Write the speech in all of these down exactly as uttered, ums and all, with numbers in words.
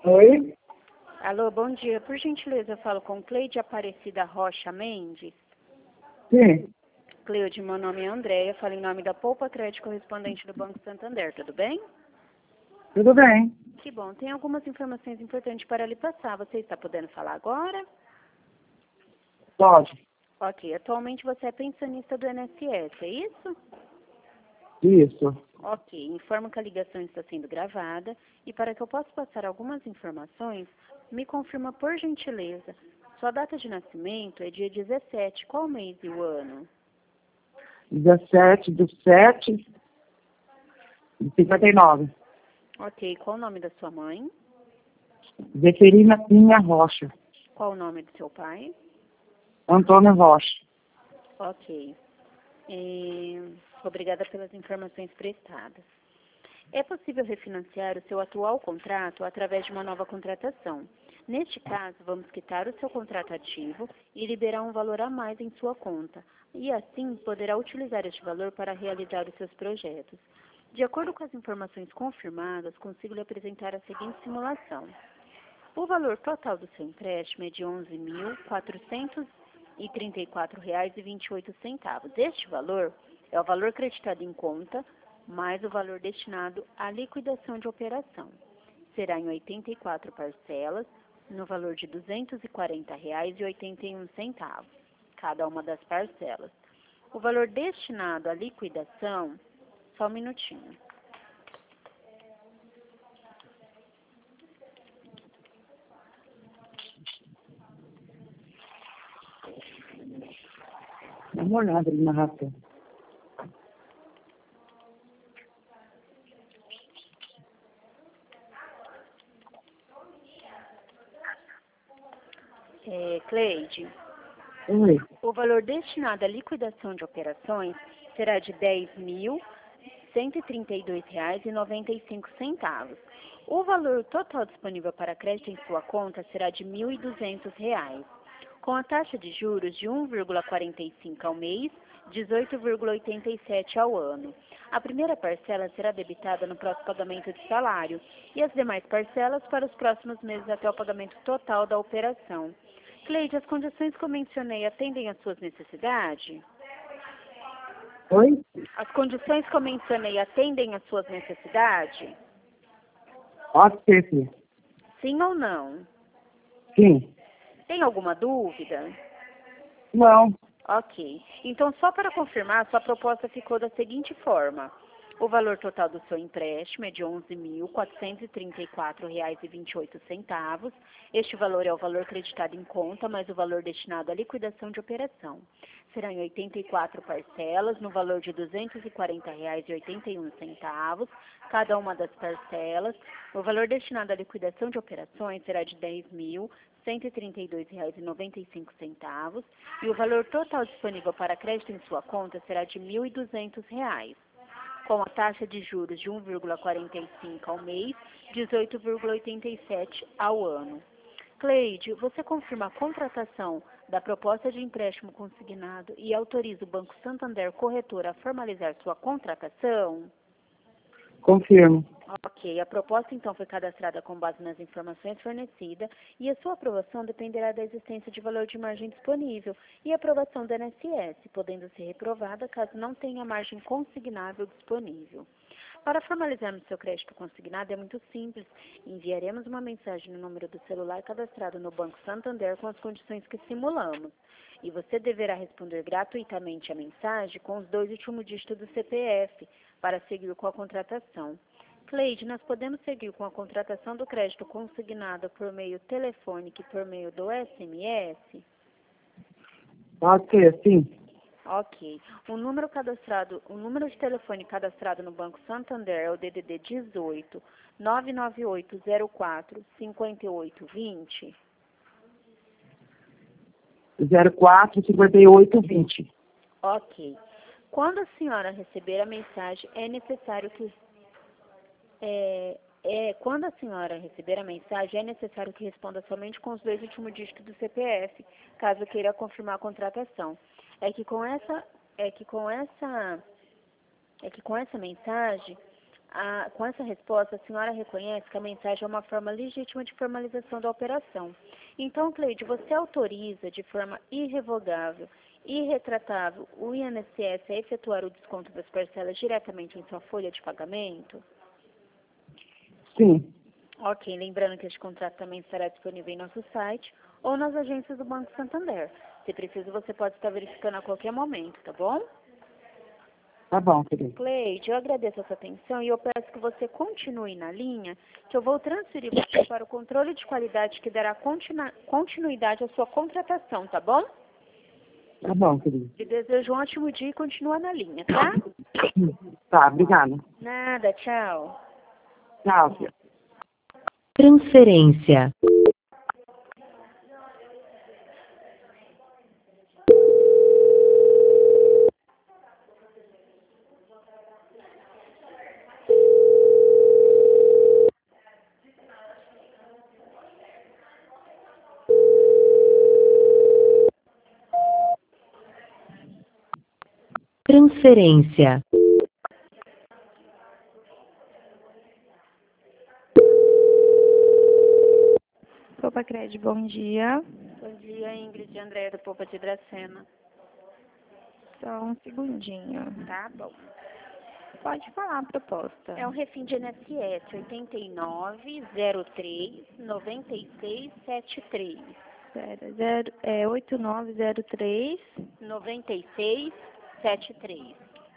Oi? Alô, bom dia. Por gentileza, eu falo com Cleide Aparecida Rocha Mendes. Sim, Cleide, meu nome é Andréia, falo em nome da Poupa Crédito correspondente do Banco Santander, tudo bem? tudo bem. Que bom. Tem algumas informações importantes para lhe passar. Você está podendo falar agora? Pode. Ok. Atualmente você é pensionista do I N S S, é isso? Isso. Ok. Informo que a ligação está sendo gravada e para que eu possa passar algumas informações, me confirma por gentileza. Sua data de nascimento é dia dezessete. Qual mês e o ano? dezessete de sete de cinquenta e nove. Ok. Qual o nome da sua mãe? Zeferina Pinha Rocha. Qual o nome do seu pai? Antônio Rocha. Ok. É, obrigada pelas informações prestadas. É possível refinanciar o seu atual contrato através de uma nova contratação. Neste caso, vamos quitar o seu contrato ativo e liberar um valor a mais em sua conta. E assim, poderá utilizar este valor para realizar os seus projetos. De acordo com as informações confirmadas, consigo lhe apresentar a seguinte simulação. O valor total do seu empréstimo é de onze mil quatrocentos e trinta e quatro reais e vinte e oito centavos. Este valor é o valor creditado em conta, mais o valor destinado à liquidação de operação. Será em oitenta e quatro parcelas, no valor de duzentos e quarenta reais e oitenta e um centavos, cada uma das parcelas. O valor destinado à liquidação, só um minutinho. Dá uma olhada ali na rata. É, Cleide, Oi. o valor destinado à liquidação de operações será de dez mil cento e trinta e dois reais e noventa e cinco centavos. O valor total disponível para crédito em sua conta será de mil e duzentos reais, com a taxa de juros de um vírgula quarenta e cinco ao mês, dezoito vírgula oitenta e sete ao ano. A primeira parcela será debitada no próximo pagamento de salário e as demais parcelas para os próximos meses até o pagamento total da operação. Cleide, as condições que eu mencionei atendem às suas necessidades? Oi? As condições que eu mencionei atendem às suas necessidades? Pode ser, sim. Sim ou não? Sim. Tem alguma dúvida? Não. Ok. Então, só para confirmar, sua proposta ficou da seguinte forma. O valor total do seu empréstimo é de onze mil quatrocentos e trinta e quatro reais e vinte e oito centavos. Este valor é o valor creditado em conta, mais o valor destinado à liquidação de operação. Será em oitenta e quatro parcelas, no valor de duzentos e quarenta reais e oitenta e um centavos, cada uma das parcelas. O valor destinado à liquidação de operações será de dez mil cento e trinta e dois reais e noventa e cinco centavos e o valor total disponível para crédito em sua conta será de mil e duzentos reais, com a taxa de juros de um vírgula quarenta e cinco ao mês, dezoito vírgula oitenta e sete ao ano. Cleide, você confirma a contratação da proposta de empréstimo consignado e autoriza o Banco Santander Corretora a formalizar sua contratação? Confirmo. Ok, a proposta então foi cadastrada com base nas informações fornecidas e a sua aprovação dependerá da existência de valor de margem disponível e aprovação do I N S S, podendo ser reprovada caso não tenha margem consignável disponível. Para formalizarmos seu crédito consignado é muito simples. Enviaremos uma mensagem no número do celular cadastrado no Banco Santander com as condições que simulamos. E você deverá responder gratuitamente a mensagem com os dois últimos dígitos do C P F para seguir com a contratação. Cleide, nós podemos seguir com a contratação do crédito consignado por meio telefônico e por meio do S M S? Pode ser, sim. Ok. O número cadastrado, o número de telefone cadastrado no Banco Santander é o D D D dezoito, nove nove oito zero quatro, cinco oito dois zero. zero quatro cinquenta e oito vinte. Ok. Quando a senhora receber a mensagem, é necessário que É, é, quando a senhora receber a mensagem, é necessário que responda somente com os dois últimos dígitos do C P F, caso queira confirmar a contratação. É que com essa, é que com essa, é que com essa mensagem, A, com essa resposta, a senhora reconhece que a mensagem é uma forma legítima de formalização da operação. Então, Cleide, você autoriza de forma irrevogável e irretratável o I N S S a efetuar o desconto das parcelas diretamente em sua folha de pagamento? Sim. Ok, lembrando que este contrato também estará disponível em nosso site ou nas agências do Banco Santander. Se preciso, você pode estar verificando a qualquer momento, tá bom? Tá bom, querido. Cleide, eu agradeço a sua atenção e eu peço que você continue na linha, que eu vou transferir você para o controle de qualidade que dará continu continuidade à sua contratação, tá bom? Tá bom, querido. Te desejo um ótimo dia e continua na linha, tá? Tá, obrigada. Nada, tchau. Tchau, filha. Transferência. Transferência. Copa Cred, bom dia. Bom dia, Ingrid e Andréia do Popa de Dracena. Só um segundinho. Tá bom. Pode falar a proposta. É o refim de I N S S oitenta e nove, zero três, noventa e seis, setenta e três. Zero, zero, é oito nove zero três. noventa e seis, setenta e três.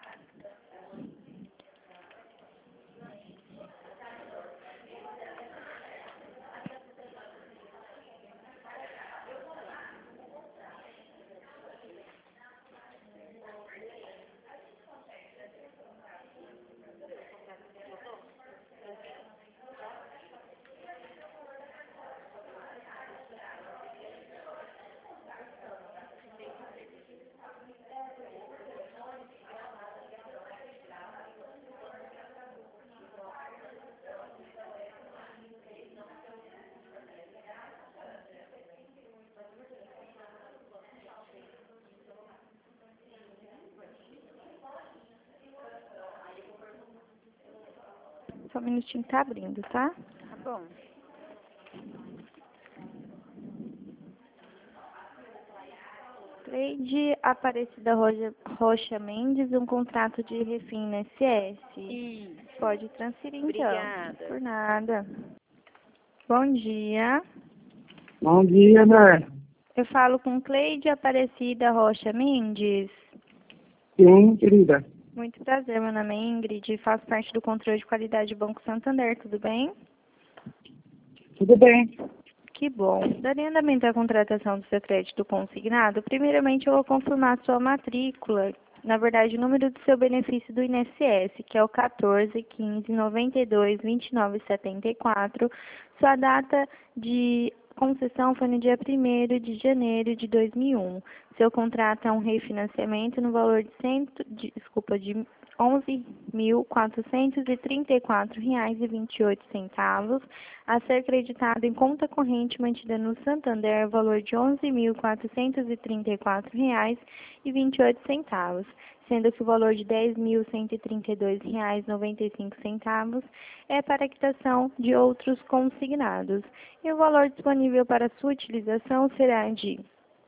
Só um minutinho, tá abrindo, tá? Tá bom. Cleide Aparecida Rocha, Rocha Mendes, um contrato de refim I N S S. Isso. Pode transferir, então. Obrigada. Por nada. Bom dia. Bom dia, André. Eu falo com Cleide Aparecida Rocha Mendes. Sim, querida. Muito prazer, meu nome é Ingrid, faço parte do controle de qualidade do Banco Santander, tudo bem? Tudo bem. Que bom. Dando andamento à contratação do seu crédito consignado, primeiramente eu vou confirmar a sua matrícula, na verdade o número do seu benefício do I N S S, que é o quatorze, quinze, noventa e dois, vinte e nove, setenta e quatro. Sua data de concessão foi no dia primeiro de janeiro de dois mil e um. Seu contrato é um refinanciamento no valor de, cento, de, desculpa, de onze mil quatrocentos e trinta e quatro reais e vinte e oito centavos, a ser creditado em conta corrente mantida no Santander, valor de onze mil quatrocentos e trinta e quatro reais e vinte e oito centavos, sendo que o valor de dez mil cento e trinta e dois reais e noventa e cinco centavos é para a quitação de outros consignados. E o valor disponível para sua utilização será de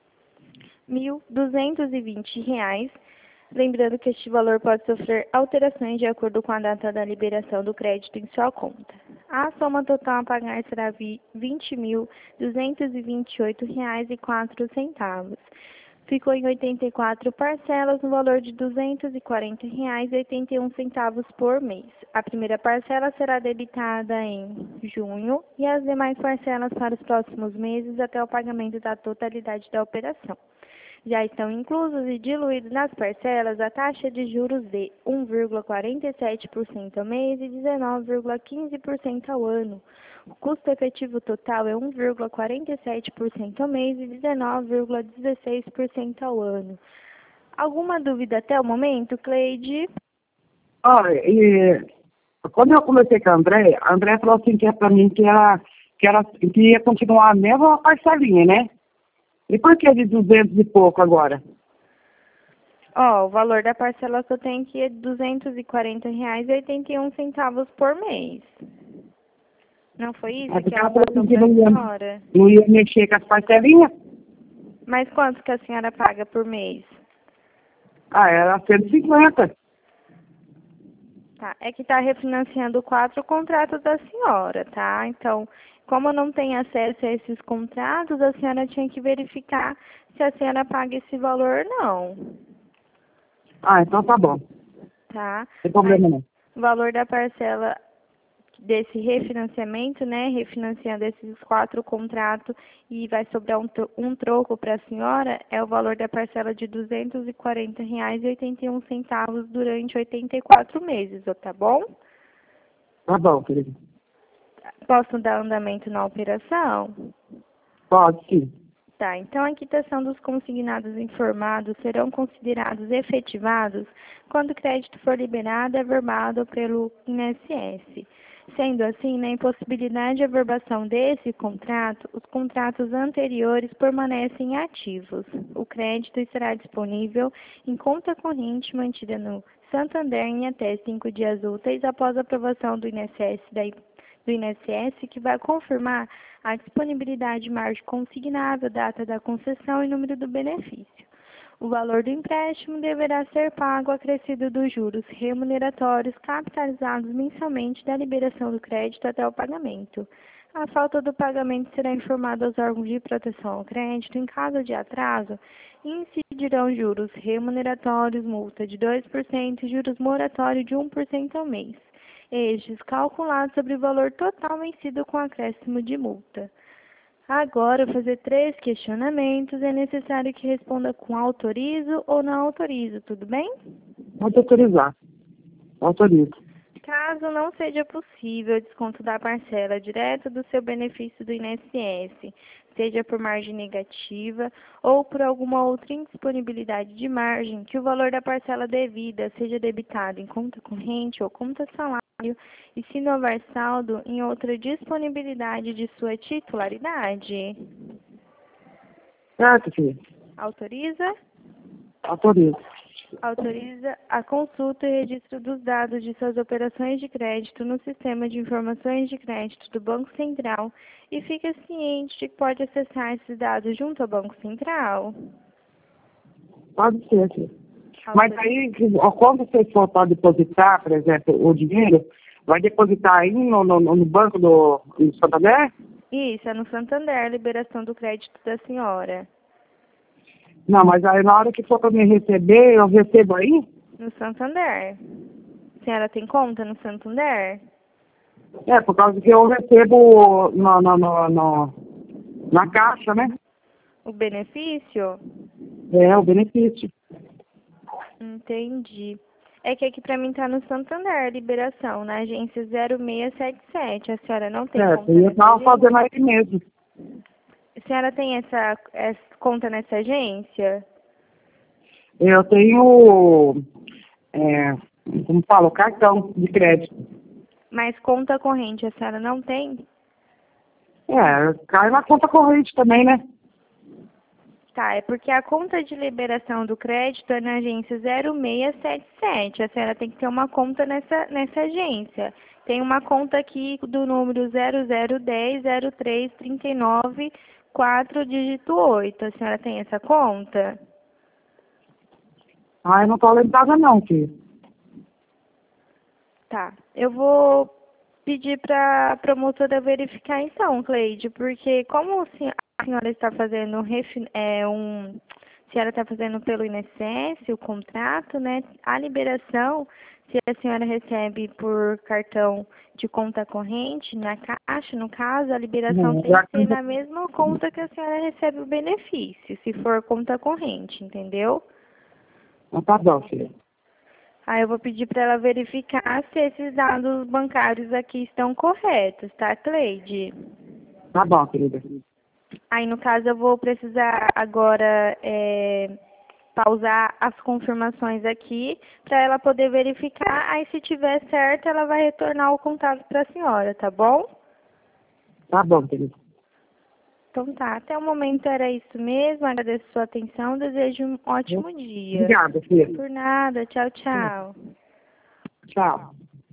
mil duzentos e vinte reais. Lembrando que este valor pode sofrer alterações de acordo com a data da liberação do crédito em sua conta. A soma total a pagar será vinte mil duzentos e vinte e oito reais e quatro centavos. Ficou em oitenta e quatro parcelas no valor de duzentos e quarenta reais e oitenta e um centavos por mês. A primeira parcela será debitada em junho e as demais parcelas para os próximos meses até o pagamento da totalidade da operação. Já estão inclusos e diluídos nas parcelas a taxa de juros de um vírgula quarenta e sete por cento ao mês e dezenove vírgula quinze por cento ao ano. O custo efetivo total é um vírgula quarenta e sete por cento ao mês e dezenove vírgula dezesseis por cento ao ano. Alguma dúvida até o momento, Cleide? Olha, e quando eu conversei com a André, a André falou assim que é pra mim que, era, que, era, que ia continuar a mesma parcelinha, né? E por que de duzentos e pouco agora? Ó, o valor da parcela que eu tenho aqui é duzentos e quarenta reais e oitenta e um centavos por mês. Não foi isso Aí que ela ela falou passou que para a não ia, senhora? não ia mexer com as parcelinhas. Mas quanto que a senhora paga por mês? Ah, era cento e cinquenta. Tá, é que está refinanciando quatro contratos da senhora, tá? Então, como eu não tenho acesso a esses contratos, a senhora tinha que verificar se a senhora paga esse valor ou não, Ah, então tá bom. tá? Não tem problema não. O valor da parcela desse refinanciamento, né, refinanciando esses quatro contratos e vai sobrar um, tro- um troco para a senhora, é o valor da parcela de duzentos e quarenta reais e oitenta e um centavos durante oitenta e quatro meses, tá bom? Tá bom, querido. Posso dar andamento na operação? Pode sim. Tá, então a quitação dos consignados informados serão considerados efetivados quando o crédito for liberado e averbado pelo I N S S. Sendo assim, na impossibilidade de averbação desse contrato, os contratos anteriores permanecem ativos. O crédito estará disponível em conta corrente mantida no Santander em até cinco dias úteis após a aprovação do I N S S da do I N S S, que vai confirmar a disponibilidade de margem consignável, data da concessão e número do benefício. O valor do empréstimo deverá ser pago acrescido dos juros remuneratórios capitalizados mensalmente da liberação do crédito até o pagamento. A falta do pagamento será informada aos órgãos de proteção ao crédito. Em caso de atraso, incidirão juros remuneratórios, multa de dois por cento e juros moratórios de um por cento ao mês. Estes calculados sobre o valor total vencido com acréscimo de multa. Agora, fazer três questionamentos. É necessário que responda com autorizo ou não autorizo, tudo bem? Pode autorizar. Autorizo. Caso não seja possível o desconto da parcela direto do seu benefício do I N S S, seja por margem negativa ou por alguma outra indisponibilidade de margem, que o valor da parcela devida seja debitado em conta corrente ou conta salário, e se não houver saldo, em outra disponibilidade de sua titularidade. Certo, filho? Autoriza? Autorizo. Autoriza a consulta e registro dos dados de suas operações de crédito no Sistema de Informações de Crédito do Banco Central e fica ciente de que pode acessar esses dados junto ao Banco Central. Pode ser, filho. Mas aí, ó, quando você for para depositar, por exemplo, o dinheiro, vai depositar aí no, no, no banco do, do Santander? Isso, é no Santander, a liberação do crédito da senhora. Não, mas aí na hora que for para me receber, eu recebo aí? No Santander. A senhora tem conta no Santander? É, por causa que eu recebo no, no, no, no, na caixa, né? O benefício? É, o benefício. Entendi. É que aqui pra mim tá no Santander, a liberação, na agência zero seis sete sete. A senhora não tem É, conta eu nessa estava agência? fazendo aí mesmo. A senhora tem essa, essa conta nessa agência? Eu tenho, é, como fala, o cartão de crédito. Mas conta corrente a senhora não tem? É, cai na conta corrente também, né? Tá, é porque a conta de liberação do crédito é na agência zero seis sete sete. A senhora tem que ter uma conta nessa, nessa agência. Tem uma conta aqui do número zero zero um zero zero três três nove quatro, dígito oito. A senhora tem essa conta? Ah, eu não tô lembrada não, filho. Tá, eu vou pedir para a promotora verificar então, Cleide, porque como a senhora está fazendo um, refi- é, um a senhora está fazendo pelo I N S S o contrato, né? A liberação, se a senhora recebe por cartão de conta corrente, na caixa, no caso, a liberação Não, tem já que ser na mesma conta que a senhora recebe o benefício, se for conta corrente, entendeu? não tá bom, filho. Aí eu vou pedir para ela verificar se esses dados bancários aqui estão corretos, tá, Cleide? Tá bom, querida. Aí, no caso, eu vou precisar agora é, pausar as confirmações aqui para ela poder verificar. Aí, se tiver certo, ela vai retornar o contato para a senhora, tá bom? Tá bom, querida. Então tá, até o momento era isso mesmo. Agradeço a sua atenção, desejo um ótimo dia. Obrigada, filha. Por nada, tchau, tchau. Tchau.